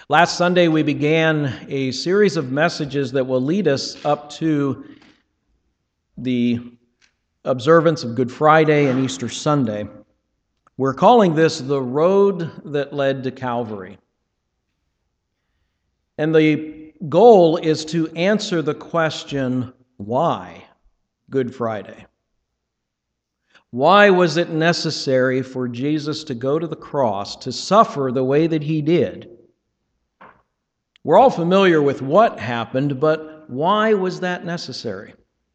Last Sunday, we began a series of messages that will lead us up to the observance of Good Friday and Easter Sunday. We're calling this the road that led to Calvary. And the goal is to answer the question, why Good Friday? Why was it necessary for Jesus to go to the cross, to suffer the way that he did? We're all familiar with what happened, but why was that necessary?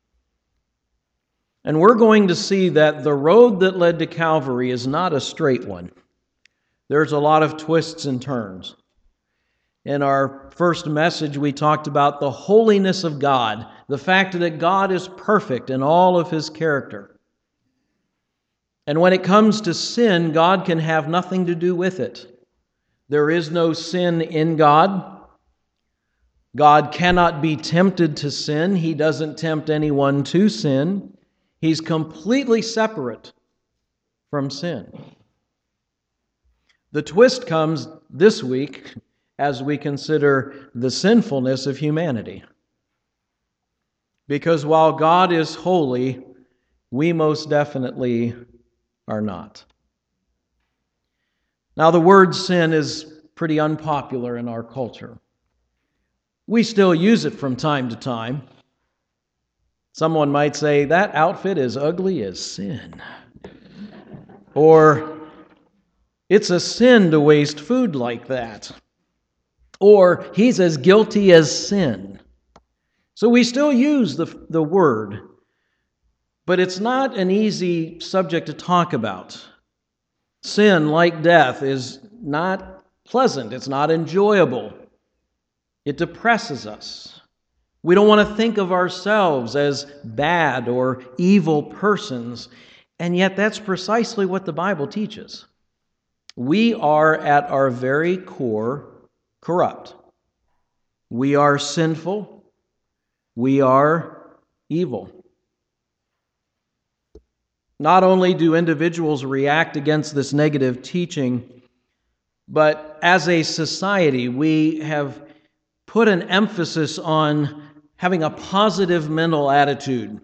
And we're going to see that the road that led to Calvary is not a straight one. There's a lot of twists and turns. In our first message, we talked about the holiness of God, the fact that God is perfect in all of his character. And when it comes to sin, God can have nothing to do with it. There is no sin in God. God cannot be tempted to sin. He doesn't tempt anyone to sin. He's completely separate from sin. The twist comes this week as we consider the sinfulness of humanity. Because while God is holy, we most definitely are not. Now, the word sin is pretty unpopular in our culture. We still use it from time to time. Someone might say, that outfit is ugly as sin. Or, it's a sin to waste food like that. Or, he's as guilty as sin. So we still use the word, but it's not an easy subject to talk about. Sin, like death, is not pleasant. It's not enjoyable. It depresses us. We don't want to think of ourselves as bad or evil persons, and yet that's precisely what the Bible teaches. We are at our very core corrupt. We are sinful. We are evil. Not only do individuals react against this negative teaching, but as a society, we have put an emphasis on having a positive mental attitude.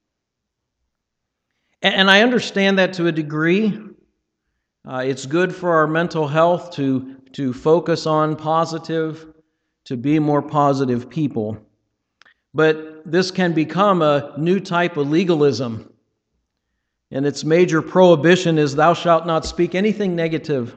And I understand that to a degree. It's good for our mental health to focus on positive, to be more positive people. But this can become a new type of legalism. And its major prohibition is, thou shalt not speak anything negative.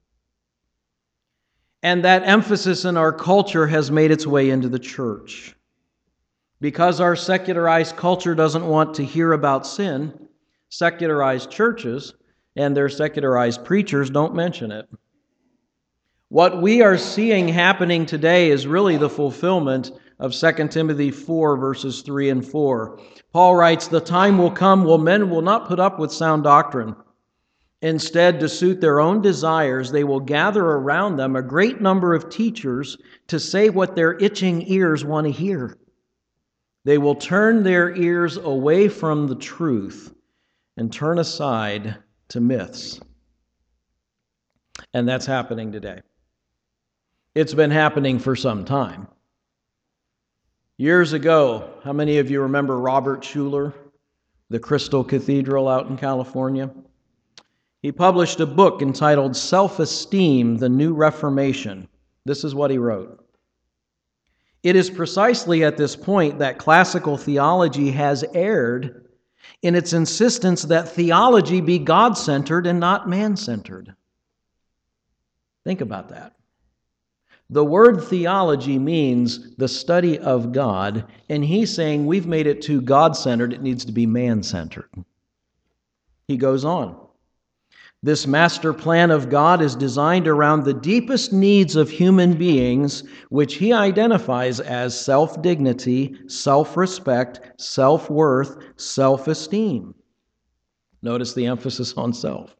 And that emphasis in our culture has made its way into the church. Because our secularized culture doesn't want to hear about sin, secularized churches and their secularized preachers don't mention it. What we are seeing happening today is really the fulfillment of 2 Timothy 4, verses 3 and 4. Paul writes, the time will come when men will not put up with sound doctrine. Instead, to suit their own desires, they will gather around them a great number of teachers to say what their itching ears want to hear. They will turn their ears away from the truth and turn aside to myths. And that's happening today. It's been happening for some time. Years ago, how many of you remember Robert Schuller, the Crystal Cathedral out in California? He published a book entitled Self-Esteem, the New Reformation. This is what he wrote. It is precisely at this point that classical theology has erred in its insistence that theology be God-centered and not man-centered. Think about that. The word theology means the study of God, and he's saying we've made it too God-centered, it needs to be man-centered. He goes on. This master plan of God is designed around the deepest needs of human beings, which he identifies as self-dignity, self-respect, self-worth, self-esteem. Notice the emphasis on self.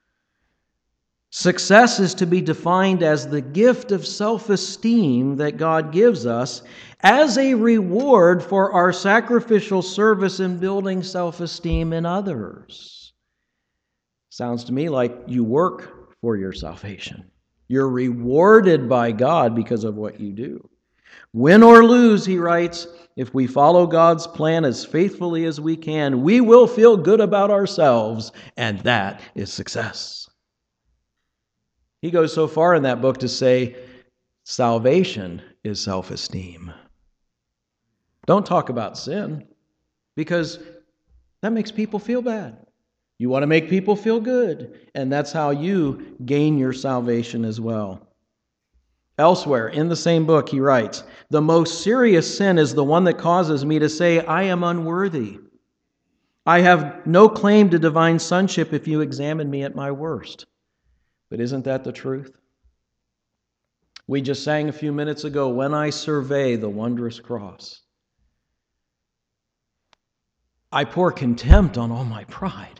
Success is to be defined as the gift of self-esteem that God gives us as a reward for our sacrificial service in building self-esteem in others. Sounds to me like you work for your salvation. You're rewarded by God because of what you do. Win or lose, he writes, if we follow God's plan as faithfully as we can, we will feel good about ourselves, and that is success. He goes so far in that book to say, salvation is self-esteem. Don't talk about sin, because that makes people feel bad. You want to make people feel good, and that's how you gain your salvation as well. Elsewhere, in the same book, he writes, the most serious sin is the one that causes me to say, I am unworthy. I have no claim to divine sonship if you examine me at my worst. But isn't that the truth? We just sang a few minutes ago, when I survey the wondrous cross, I pour contempt on all my pride.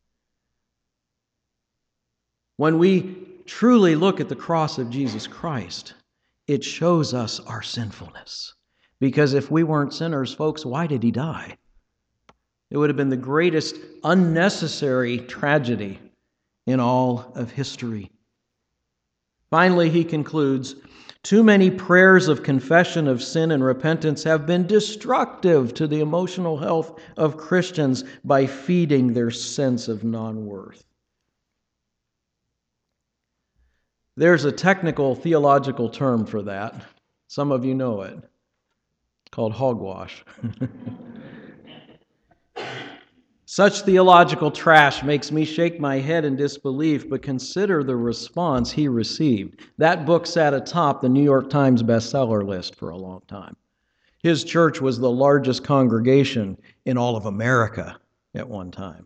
When we truly look at the cross of Jesus Christ, it shows us our sinfulness. Because if we weren't sinners, folks, why did he die? It would have been the greatest unnecessary tragedy in all of history. Finally, he concludes, too many prayers of confession of sin and repentance have been destructive to the emotional health of Christians by feeding their sense of non-worth. There's a technical theological term for that. Some of you know it, called hogwash. Such theological trash makes me shake my head in disbelief, but consider the response he received. That book sat atop the New York Times bestseller list for a long time. His church was the largest congregation in all of America at one time.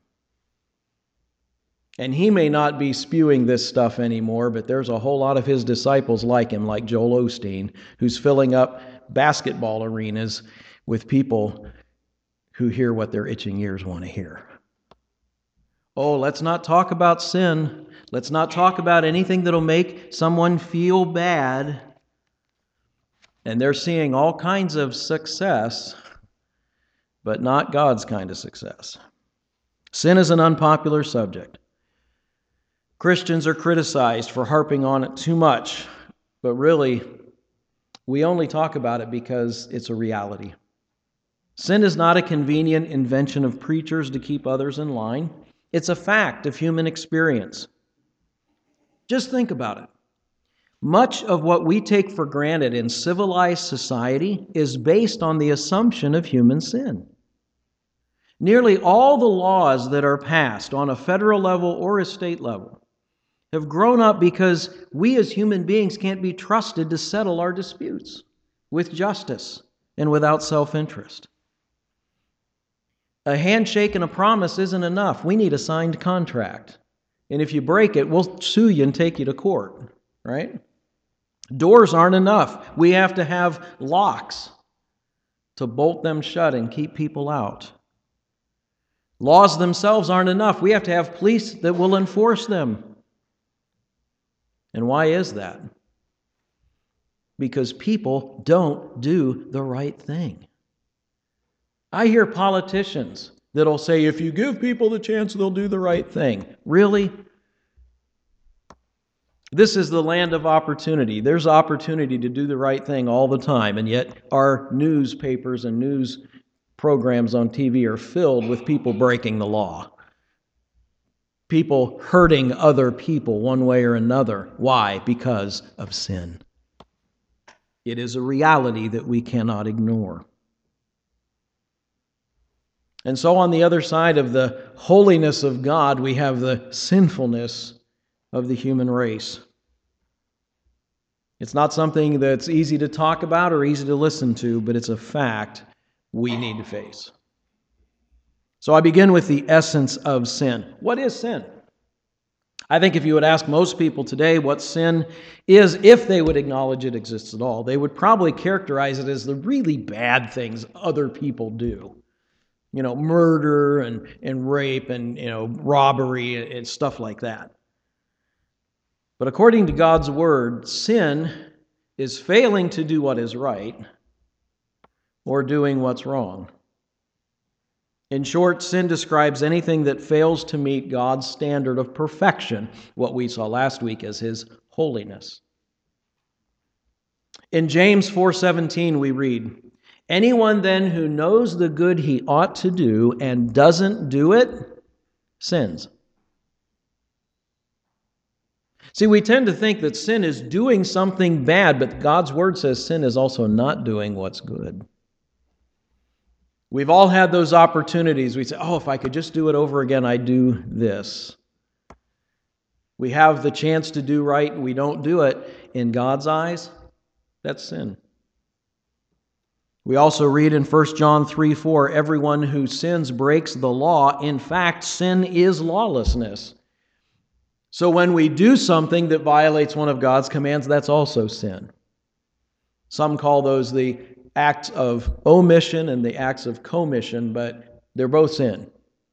And he may not be spewing this stuff anymore, but there's a whole lot of his disciples like him, like Joel Osteen, who's filling up basketball arenas with people who hear what their itching ears want to hear. Oh, let's not talk about sin. Let's not talk about anything that'll make someone feel bad. And they're seeing all kinds of success, but not God's kind of success. Sin is an unpopular subject. Christians are criticized for harping on it too much, but really, we only talk about it because it's a reality. Sin is not a convenient invention of preachers to keep others in line. It's a fact of human experience. Just think about it. Much of what we take for granted in civilized society is based on the assumption of human sin. Nearly all the laws that are passed on a federal level or a state level have grown up because we as human beings can't be trusted to settle our disputes with justice and without self-interest. A handshake and a promise isn't enough. We need a signed contract. And if you break it, we'll sue you and take you to court, right? Doors aren't enough. We have to have locks to bolt them shut and keep people out. Laws themselves aren't enough. We have to have police that will enforce them. And why is that? Because people don't do the right thing. I hear politicians that'll say, if you give people the chance, they'll do the right thing. Really? This is the land of opportunity. There's opportunity to do the right thing all the time, and yet our newspapers and news programs on TV are filled with people breaking the law. People hurting other people one way or another. Why? Because of sin. It is a reality that we cannot ignore. And so on the other side of the holiness of God, we have the sinfulness of the human race. It's not something that's easy to talk about or easy to listen to, but it's a fact we need to face. So I begin with the essence of sin. What is sin? I think if you would ask most people today what sin is, if they would acknowledge it exists at all, they would probably characterize it as the really bad things other people do. You know, murder and rape and, robbery and stuff like that. But according to God's word, sin is failing to do what is right or doing what's wrong. In short, sin describes anything that fails to meet God's standard of perfection, what we saw last week as His holiness. In James 4:17 we read, "Anyone then who knows the good he ought to do and doesn't do it, sins." See, we tend to think that sin is doing something bad, but God's Word says sin is also not doing what's good. We've all had those opportunities. We say, if I could just do it over again, I'd do this. We have the chance to do right, and we don't do it. In God's eyes, that's sin. We also read in 1 John 3:4, "Everyone who sins breaks the law. In fact, sin is lawlessness." So when we do something that violates one of God's commands, that's also sin. Some call those the acts of omission and the acts of commission, but they're both sin.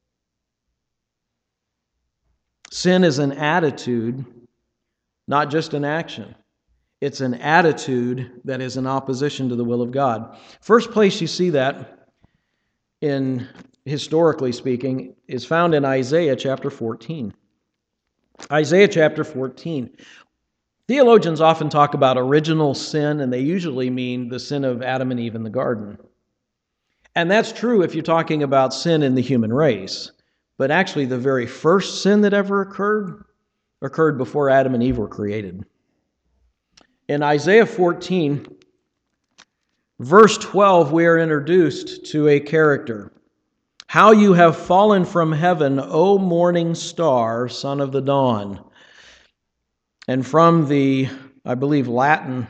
Sin is an attitude, not just an action. It's an attitude that is in opposition to the will of God. First place you see that, in historically speaking, is found in Isaiah chapter 14. Isaiah chapter 14. Theologians often talk about original sin, and they usually mean the sin of Adam and Eve in the garden. And that's true if you're talking about sin in the human race. But actually, the very first sin that ever occurred before Adam and Eve were created. In Isaiah 14, verse 12, we are introduced to a character. "How you have fallen from heaven, O morning star, son of the dawn." And from the, I believe, Latin,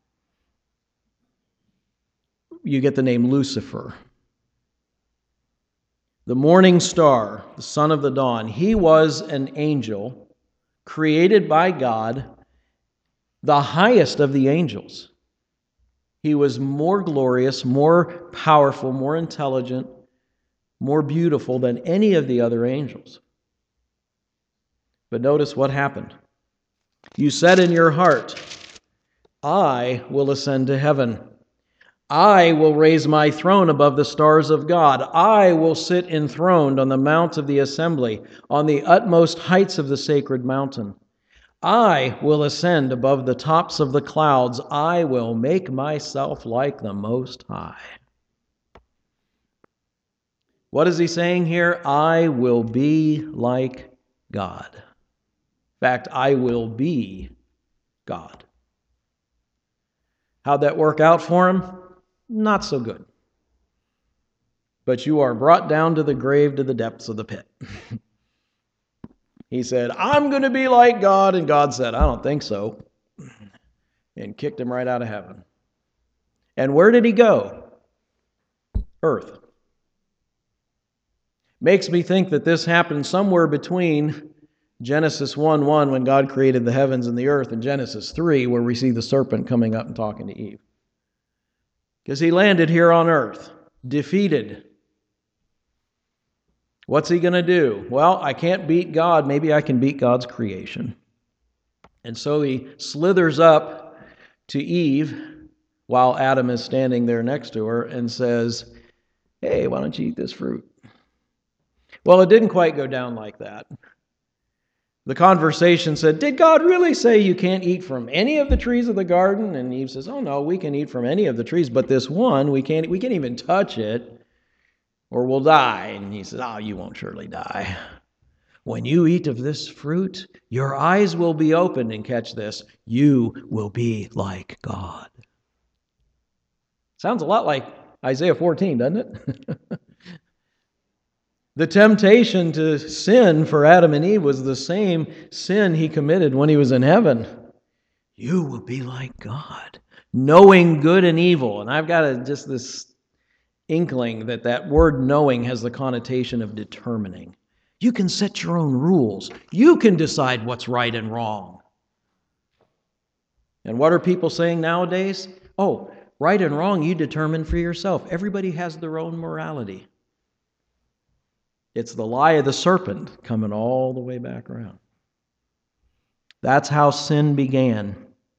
you get the name Lucifer. The morning star, the son of the dawn. He was an angel created by God, the highest of the angels. He was more glorious, more powerful, more intelligent, more beautiful than any of the other angels. But notice what happened. "You said in your heart, I will ascend to heaven. I will raise my throne above the stars of God. I will sit enthroned on the mount of the assembly, on the utmost heights of the sacred mountain. I will ascend above the tops of the clouds. I will make myself like the Most High." What is he saying here? I will be like God. In fact, I will be God. How'd that work out for him? Not so good. "But you are brought down to the grave, to the depths of the pit." He said, "I'm going to be like God," and God said, "I don't think so," and kicked him right out of heaven. And where did he go? Earth. Makes me think that this happened somewhere between Genesis 1:1, when God created the heavens and the earth, and Genesis 3, where we see the serpent coming up and talking to Eve. Because he landed here on earth, defeated. What's he going to do? Well, I can't beat God. Maybe I can beat God's creation. And so he slithers up to Eve while Adam is standing there next to her and says, "Hey, why don't you eat this fruit?" Well, it didn't quite go down like that. The conversation said, "Did God really say you can't eat from any of the trees of the garden?" And Eve says, "Oh no, we can eat from any of the trees, but this one, we can't even touch it, or we'll die." And he says, "Oh, you won't surely die. When you eat of this fruit, your eyes will be opened," and catch this, "you will be like God." Sounds a lot like Isaiah 14, doesn't it? The temptation to sin for Adam and Eve was the same sin he committed when he was in heaven. You will be like God, knowing good and evil. And I've got just this inkling that word knowing has the connotation of determining. You can set your own rules. You can decide what's right and wrong. And what are people saying nowadays? Oh, right and wrong, you determine for yourself. Everybody has their own morality. It's the lie of the serpent coming all the way back around. That's how sin began.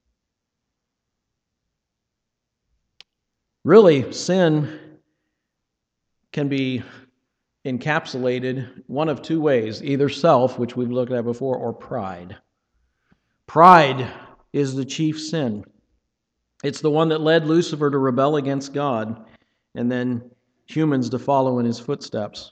Really, sin can be encapsulated one of two ways, either self, which we've looked at before, or pride. Pride is the chief sin. It's the one that led Lucifer to rebel against God, and then humans to follow in his footsteps.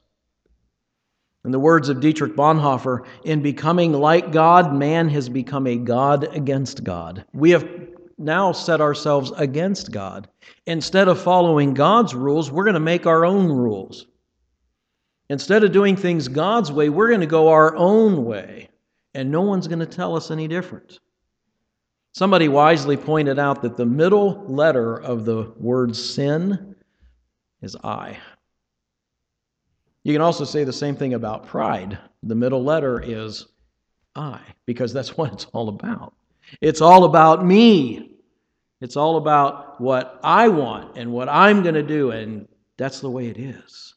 In the words of Dietrich Bonhoeffer, in becoming like God, man has become a God against God. We have now set ourselves against God. Instead of following God's rules, we're going to make our own rules. Instead of doing things God's way, we're going to go our own way, and no one's going to tell us any different. Somebody wisely pointed out that the middle letter of the word sin is I. You can also say the same thing about pride. The middle letter is I, because that's what it's all about. It's all about me. It's all about what I want and what I'm going to do, and that's the way it is.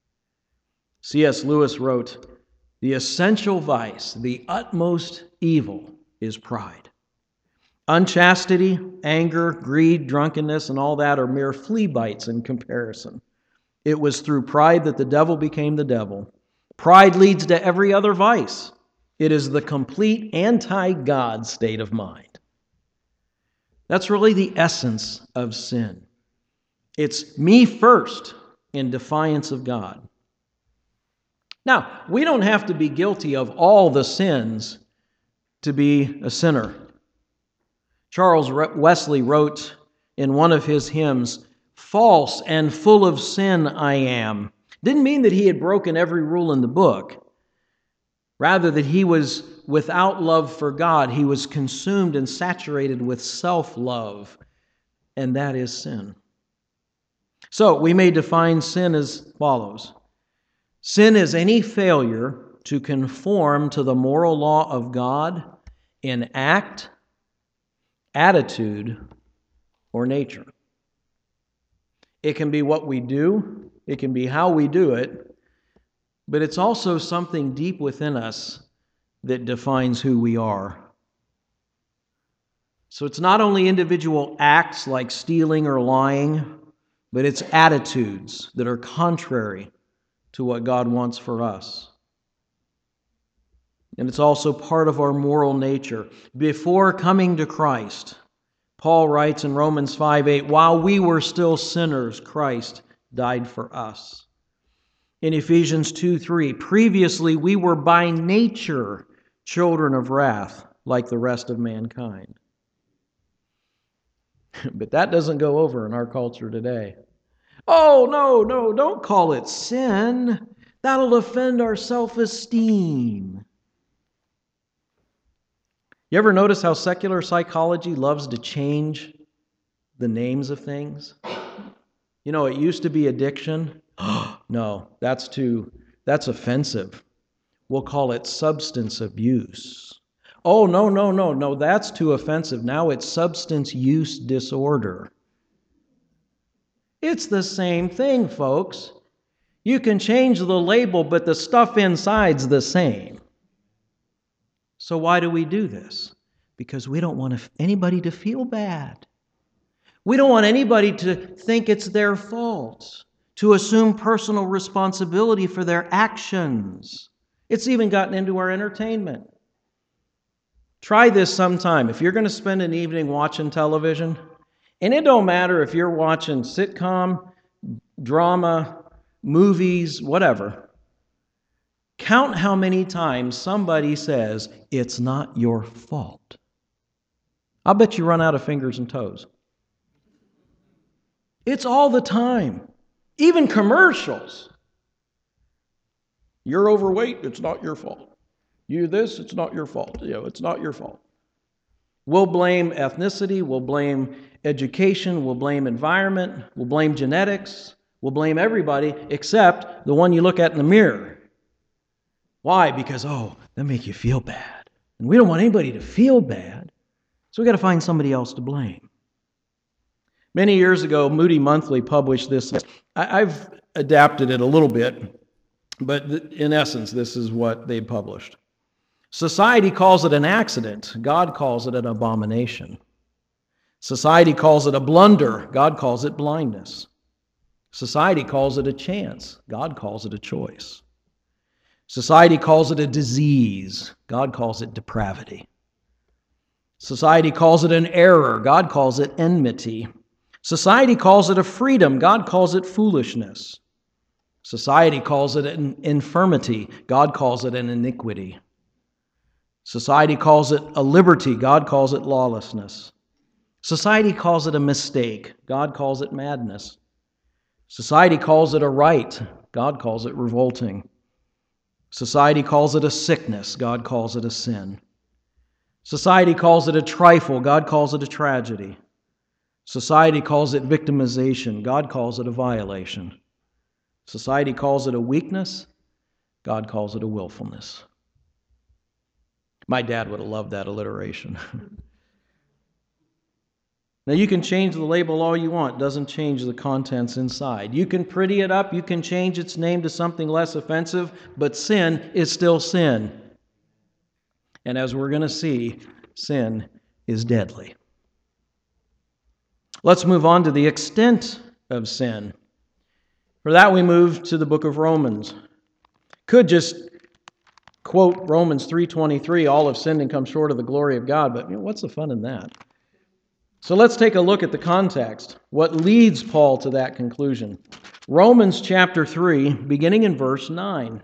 C.S. Lewis wrote, "The essential vice, the utmost evil, is pride. Unchastity, anger, greed, drunkenness, and all that are mere flea bites in comparison. It was through pride that the devil became the devil. Pride leads to every other vice. It is the complete anti-God state of mind." That's really the essence of sin. It's me first in defiance of God. Now, we don't have to be guilty of all the sins to be a sinner. Charles Wesley wrote in one of his hymns, "False and full of sin I am." Didn't mean that he had broken every rule in the book. Rather, that he was without love for God. He was consumed and saturated with self-love, and that is sin. So, we may define sin as follows. Sin is any failure to conform to the moral law of God in act, attitude, or nature. It can be what we do, it can be how we do it, but it's also something deep within us that defines who we are. So it's not only individual acts like stealing or lying, but it's attitudes that are contrary to what God wants for us. And it's also part of our moral nature. Before coming to Christ, Paul writes in Romans 5:8, "While we were still sinners, Christ died for us." In Ephesians 2:3, "Previously we were by nature children of wrath, like the rest of mankind." But that doesn't go over in our culture today. "Oh, no, don't call it sin. That'll offend our self-esteem." You ever notice how secular psychology loves to change the names of things? You know, it used to be addiction. No, that's offensive. We'll call it substance abuse. Oh, no, that's too offensive. Now it's substance use disorder. It's the same thing, folks. You can change the label, but the stuff inside's the same. So why do we do this? Because we don't want anybody to feel bad. We don't want anybody to think it's their fault, to assume personal responsibility for their actions. It's even gotten into our entertainment. Try this sometime. If you're going to spend an evening watching television, and it don't matter if you're watching sitcom, drama, movies, whatever, count how many times somebody says, "It's not your fault." I'll bet you run out of fingers and toes. It's all the time. Even commercials. "You're overweight, it's not your fault. You this, it's not your fault. It's not your fault." We'll blame ethnicity, we'll blame education, we'll blame environment, we'll blame genetics, we'll blame everybody except the one you look at in the mirror. Why? Because, that make you feel bad. And we don't want anybody to feel bad, so we got to find somebody else to blame. Many years ago, Moody Monthly published this. I've adapted it a little bit, but in essence, this is what they published. Society calls it an accident. God calls it an abomination. Society calls it a blunder. God calls it blindness. Society calls it a chance. God calls it a choice. Society calls it a disease. God calls it depravity. Society calls it an error. God calls it enmity. Society calls it a freedom. God calls it foolishness. Society calls it an infirmity. God calls it an iniquity. Society calls it a liberty. God calls it lawlessness. Society calls it a mistake. God calls it madness. Society calls it a right. God calls it revolting. Society calls it a sickness. God calls it a sin. Society calls it a trifle. God calls it a tragedy. Society calls it victimization. God calls it a violation. Society calls it a weakness. God calls it a willfulness. My dad would have loved that alliteration. Now, you can change the label all you want. It doesn't change the contents inside. You can pretty it up. You can change its name to something less offensive, but sin is still sin. And as we're going to see, sin is deadly. Let's move on to the extent of sin. For that, we move to the book of Romans. Could just quote Romans 3:23, all have sinned and come short of the glory of God, but what's the fun in that? So let's take a look at the context. What leads Paul to that conclusion? Romans chapter 3, beginning in verse 9.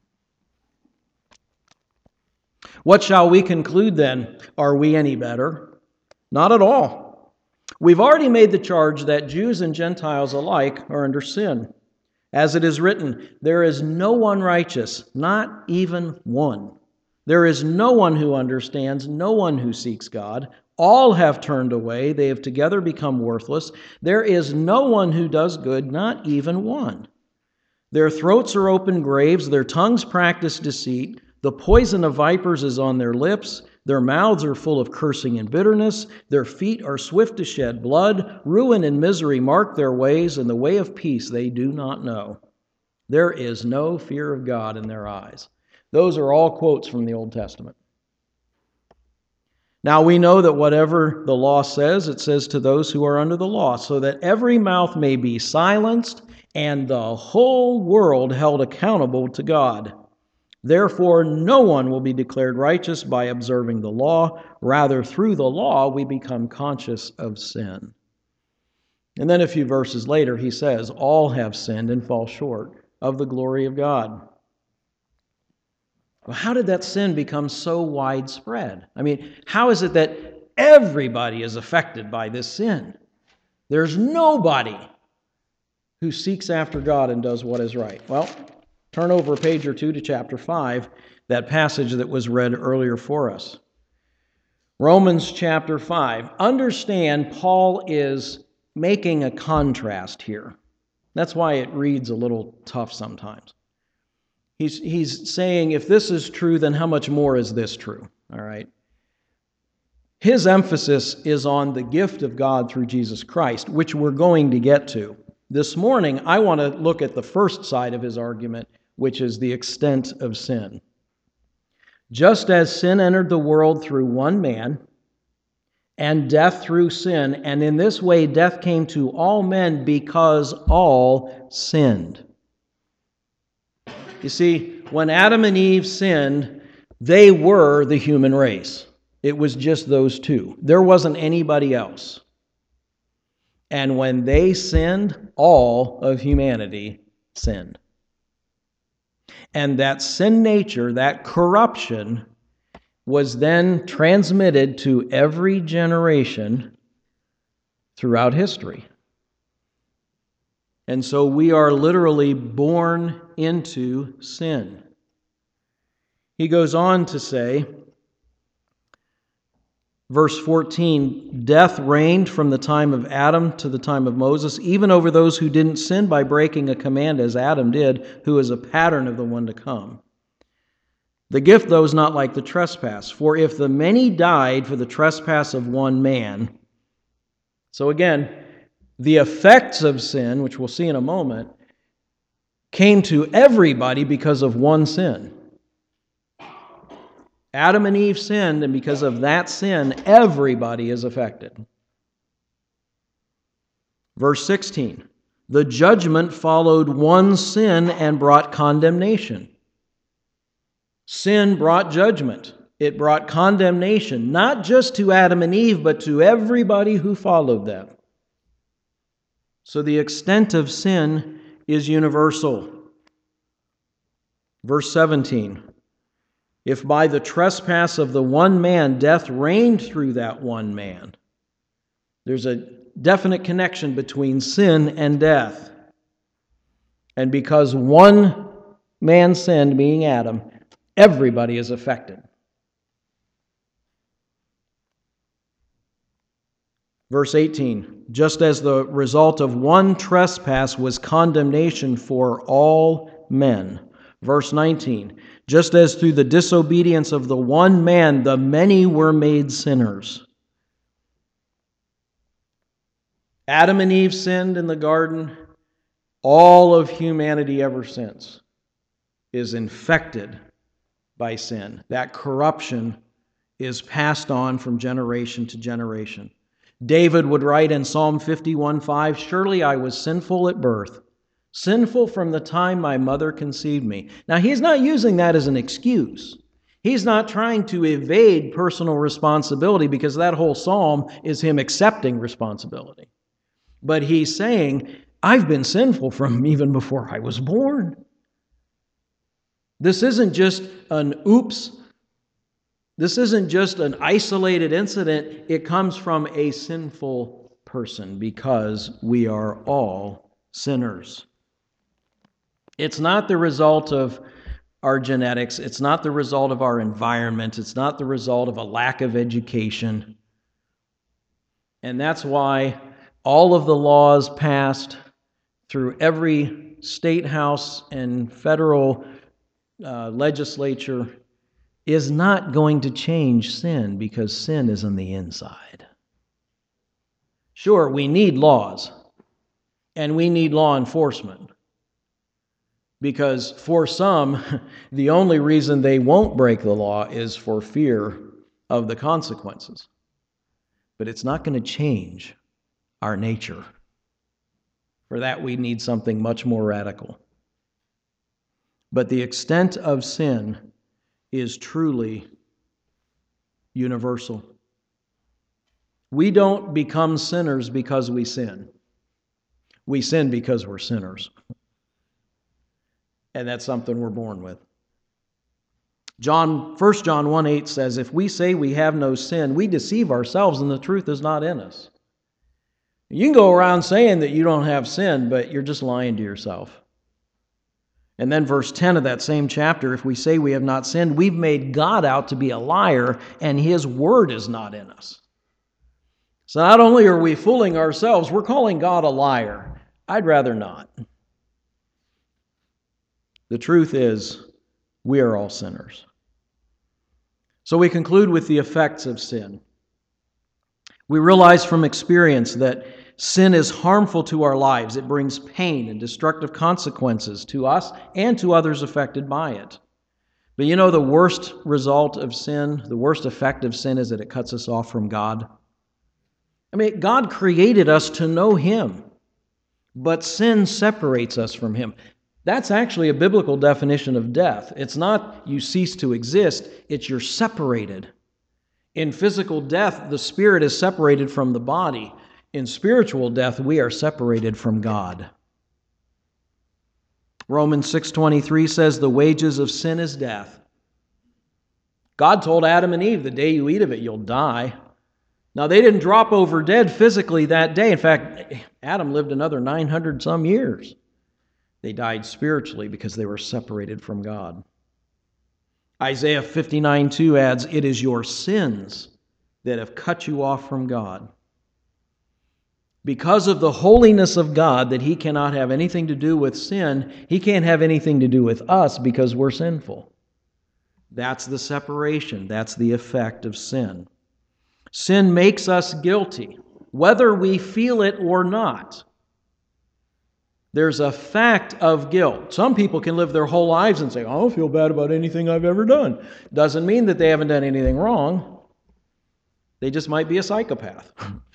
What shall we conclude then? Are we any better? Not at all. We've already made the charge that Jews and Gentiles alike are under sin. As it is written, there is no one righteous, not even one. There is no one who understands, no one who seeks God. All have turned away, they have together become worthless. There is no one who does good, not even one. Their throats are open graves, their tongues practice deceit. The poison of vipers is on their lips. Their mouths are full of cursing and bitterness. Their feet are swift to shed blood. Ruin and misery mark their ways, and the way of peace they do not know. There is no fear of God in their eyes. Those are all quotes from the Old Testament. Now we know that whatever the law says, it says to those who are under the law, so that every mouth may be silenced and the whole world held accountable to God. Therefore, no one will be declared righteous by observing the law. Rather, through the law, we become conscious of sin. And then a few verses later, he says, all have sinned and fall short of the glory of God. Well, how did that sin become so widespread? I mean, how is it that everybody is affected by this sin? There's nobody who seeks after God and does what is right. Well, turn over a page or two to chapter 5, that passage that was read earlier for us. Romans chapter 5. Understand, Paul is making a contrast here. That's why it reads a little tough sometimes. He's saying, if this is true, then how much more is this true? All right. His emphasis is on the gift of God through Jesus Christ, which we're going to get to. This morning, I want to look at the first side of his argument, which is the extent of sin. Just as sin entered the world through one man, and death through sin, and in this way death came to all men because all sinned. You see, when Adam and Eve sinned, they were the human race. It was just those two. There wasn't anybody else. And when they sinned, all of humanity sinned. And that sin nature, that corruption, was then transmitted to every generation throughout history. And so we are literally born into sin. He goes on to say, verse 14, death reigned from the time of Adam to the time of Moses, even over those who didn't sin by breaking a command as Adam did, who is a pattern of the one to come. The gift, though, is not like the trespass. For if the many died for the trespass of one man, so again, the effects of sin, which we'll see in a moment, came to everybody because of one sin. Adam and Eve sinned, and because of that sin, everybody is affected. Verse 16, the judgment followed one sin and brought condemnation. Sin brought judgment. It brought condemnation, not just to Adam and Eve, but to everybody who followed them. So the extent of sin is universal. Verse 17, if by the trespass of the one man death reigned through that one man, there's a definite connection between sin and death. And because one man sinned, being Adam, everybody is affected. Verse 18, just as the result of one trespass was condemnation for all men. Verse 19, just as through the disobedience of the one man the many were made sinners. Adam and Eve sinned in the garden. All of humanity ever since is infected by sin. That corruption is passed on from generation to generation. David would write in Psalm 51:5, surely I was sinful at birth, sinful from the time my mother conceived me. Now, he's not using that as an excuse. He's not trying to evade personal responsibility, because that whole psalm is him accepting responsibility. But he's saying, I've been sinful from even before I was born. This isn't just an oops. This isn't just an isolated incident. It comes from a sinful person, because we are all sinners. It's not the result of our genetics. It's not the result of our environment. It's not the result of a lack of education. And that's why all of the laws passed through every state house and federal legislature is not going to change sin, because sin is on the inside. Sure, we need laws, and we need law enforcement, because for some, the only reason they won't break the law is for fear of the consequences. But it's not going to change our nature. For that, we need something much more radical. But the extent of sin is truly universal. We don't become sinners because we sin. We sin because we're sinners. And that's something we're born with. 1 John 1:8 says, if we say we have no sin, we deceive ourselves and the truth is not in us. You can go around saying that you don't have sin, but you're just lying to yourself. And then verse 10 of that same chapter, if we say we have not sinned, we've made God out to be a liar, and His word is not in us. So not only are we fooling ourselves, we're calling God a liar. I'd rather not. The truth is, we are all sinners. So we conclude with the effects of sin. We realize from experience that sin is harmful to our lives. It brings pain and destructive consequences to us and to others affected by it. But you know, the worst result of sin, the worst effect of sin is that it cuts us off from God. I mean, God created us to know Him, but sin separates us from Him. That's actually a biblical definition of death. It's not you cease to exist, it's you're separated. In physical death, the spirit is separated from the body. In spiritual death, we are separated from God. Romans 6:23 says, the wages of sin is death. God told Adam and Eve, the day you eat of it, you'll die. Now, they didn't drop over dead physically that day. In fact, Adam lived another 900 some years. They died spiritually because they were separated from God. Isaiah 59:2 adds, it is your sins that have cut you off from God. Because of the holiness of God, that He cannot have anything to do with sin, He can't have anything to do with us because we're sinful. That's the separation. That's the effect of sin. Sin makes us guilty, whether we feel it or not. There's a fact of guilt. Some people can live their whole lives and say, I don't feel bad about anything I've ever done. Doesn't mean that they haven't done anything wrong. They just might be a psychopath.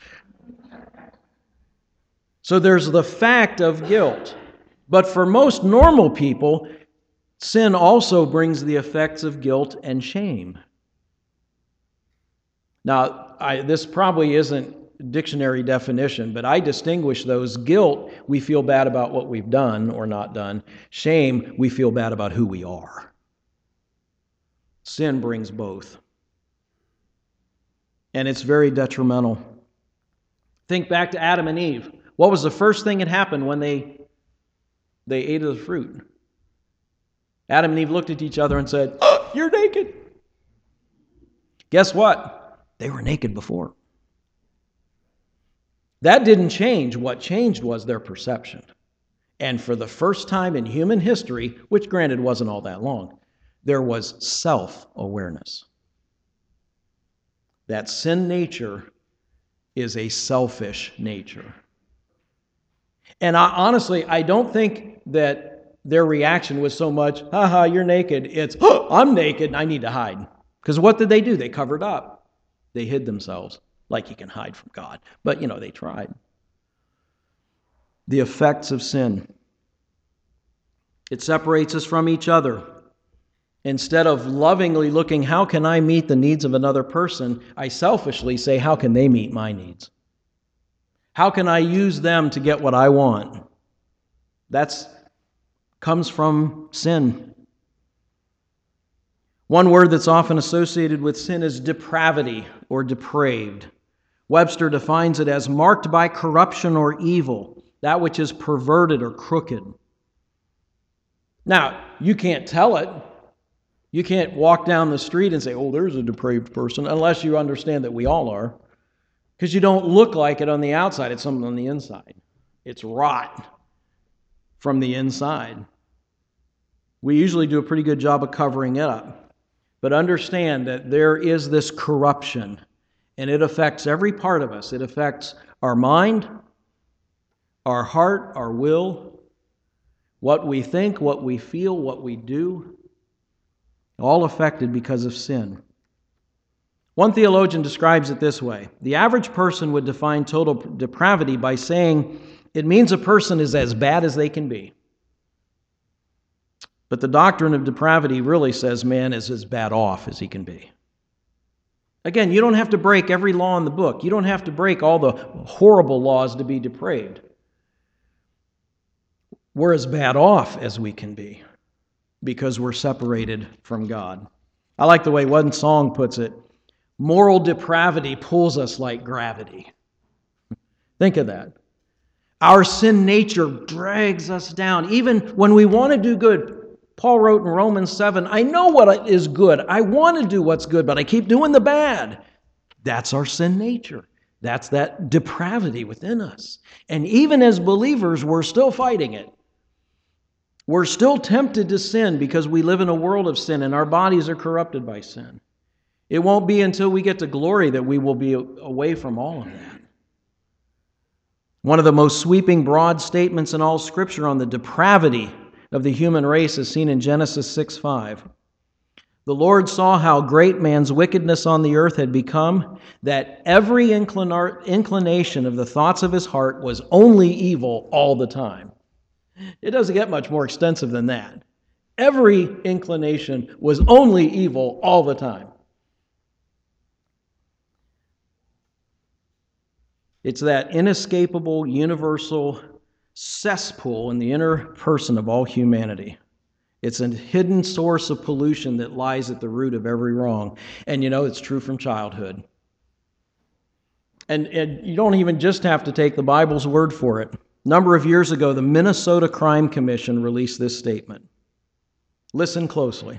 So there's the fact of guilt. But for most normal people, sin also brings the effects of guilt and shame. Now, this probably isn't dictionary definition, but I distinguish those. Guilt, we feel bad about what we've done or not done. Shame, we feel bad about who we are. Sin brings both. And it's very detrimental. Think back to Adam and Eve. What was the first thing that happened when they ate of the fruit? Adam and Eve looked at each other and said, "Oh, you're naked." Guess what? They were naked before. That didn't change. What changed was their perception. And for the first time in human history, which granted wasn't all that long, there was self-awareness. That sin nature is a selfish nature. And honestly, I don't think that their reaction was so much, "Haha, you're naked." It's, "Oh, I'm naked and I need to hide." Because what did they do? They covered up. They hid themselves, like you can hide from God. But, they tried. The effects of sin. It separates us from each other. Instead of lovingly looking, how can I meet the needs of another person, I selfishly say, how can they meet my needs? How can I use them to get what I want? That comes from sin. One word that's often associated with sin is depravity or depraved. Webster defines it as marked by corruption or evil, that which is perverted or crooked. Now, you can't tell it. You can't walk down the street and say, "Oh, there's a depraved person," unless you understand that we all are. Because you don't look like it on the outside. It's something on the inside. It's rot from the inside. We usually do a pretty good job of covering it up. But understand that there is this corruption, and it affects every part of us. It affects our mind, our heart, our will, what we think, what we feel, what we do. All affected because of sin. One theologian describes it this way. The average person would define total depravity by saying it means a person is as bad as they can be. But the doctrine of depravity really says man is as bad off as he can be. Again, you don't have to break every law in the book. You don't have to break all the horrible laws to be depraved. We're as bad off as we can be, because we're separated from God. I like the way one song puts it. Moral depravity pulls us like gravity. Think of that. Our sin nature drags us down. Even when we want to do good, Paul wrote in Romans 7, "I know what is good. I want to do what's good, but I keep doing the bad." That's our sin nature. That's that depravity within us. And even as believers, we're still fighting it. We're still tempted to sin because we live in a world of sin and our bodies are corrupted by sin. It won't be until we get to glory that we will be away from all of that. One of the most sweeping, broad statements in all Scripture on the depravity of the human race is seen in Genesis 6:5. The Lord saw how great man's wickedness on the earth had become, that every inclination of the thoughts of his heart was only evil all the time. It doesn't get much more extensive than that. Every inclination was only evil all the time. It's that inescapable, universal cesspool in the inner person of all humanity. It's a hidden source of pollution that lies at the root of every wrong. And it's true from childhood. And you don't even just have to take the Bible's word for it. A number of years ago, the Minnesota Crime Commission released this statement. Listen closely.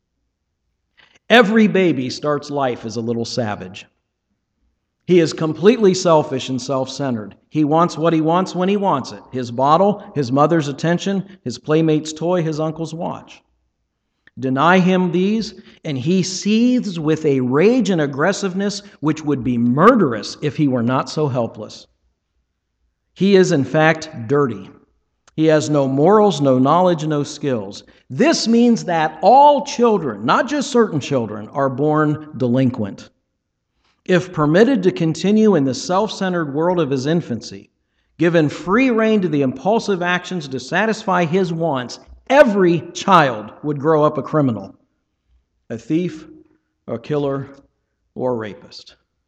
Every baby starts life as a little savage. He is completely selfish and self-centered. He wants what he wants when he wants it. His bottle, his mother's attention, his playmate's toy, his uncle's watch. Deny him these, and he seethes with a rage and aggressiveness which would be murderous if he were not so helpless. He is, in fact, dirty. He has no morals, no knowledge, no skills. This means that all children, not just certain children, are born delinquent. If permitted to continue in the self-centered world of his infancy, given free rein to the impulsive actions to satisfy his wants, every child would grow up a criminal, a thief, a killer, or a rapist.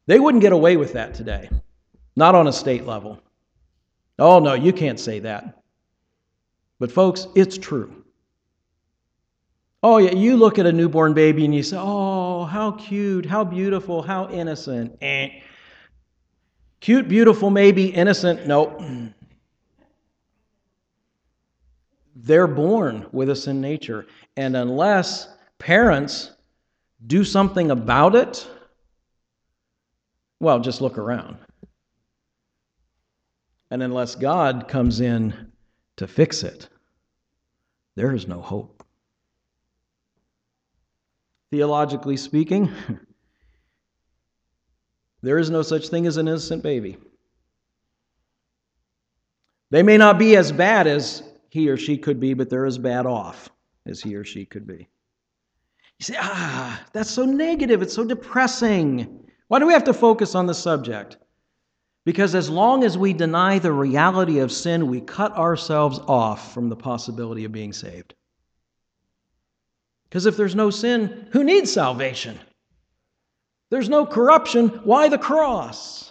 They wouldn't get away with that today, not on a state level. Oh, no, you can't say that. But folks, it's true. Oh, yeah, you look at a newborn baby and you say, oh, how cute, how beautiful, how innocent. Cute, beautiful, maybe, innocent, nope. They're born with a sin nature. And unless parents do something about it, well, just look around. And unless God comes in to fix it, there is no hope. Theologically speaking, there is no such thing as an innocent baby. They may not be as bad as he or she could be, but they're as bad off as he or she could be. You say, that's so negative, it's so depressing. Why do we have to focus on the subject? Because as long as we deny the reality of sin, we cut ourselves off from the possibility of being saved. Because if there's no sin, who needs salvation? There's no corruption, why the cross?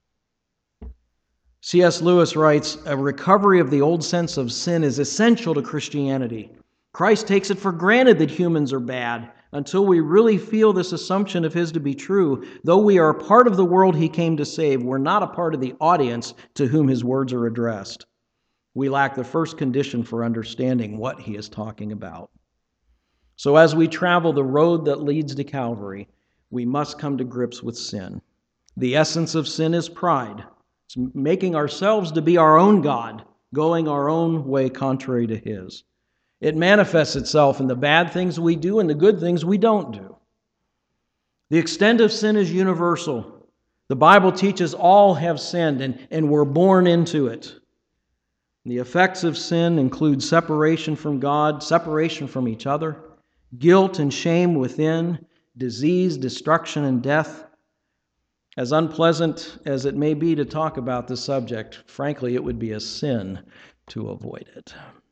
C.S. Lewis writes, a recovery of the old sense of sin is essential to Christianity. Christ takes it for granted that humans are bad until we really feel this assumption of his to be true. Though we are a part of the world he came to save, we're not a part of the audience to whom his words are addressed. We lack the first condition for understanding what he is talking about. So as we travel the road that leads to Calvary, we must come to grips with sin. The essence of sin is pride. It's making ourselves to be our own God, going our own way contrary to his. It manifests itself in the bad things we do and the good things we don't do. The extent of sin is universal. The Bible teaches all have sinned and we're born into it. The effects of sin include separation from God, separation from each other, guilt and shame within, disease, destruction, and death. As unpleasant as it may be to talk about this subject, frankly, it would be a sin to avoid it.